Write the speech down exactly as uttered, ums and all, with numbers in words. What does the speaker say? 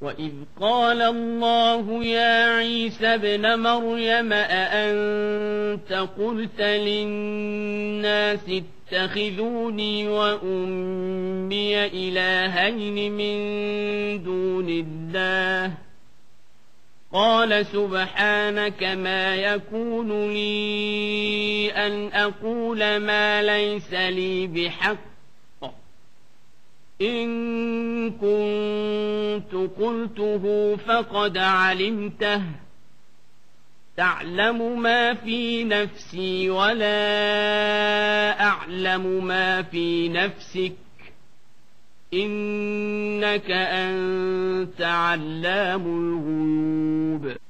وإذ قال الله يا عيسى ابن مريم أأنت قلت للناس اتخذوني وأمي إلهين من دون الله قال سبحانك ما يكون لي أن أقول ما ليس لي بحق إن كنت قلته فقد علمته تعلم ما في نفسي ولا أعلم ما في نفسك إنك أنت علام الغيوب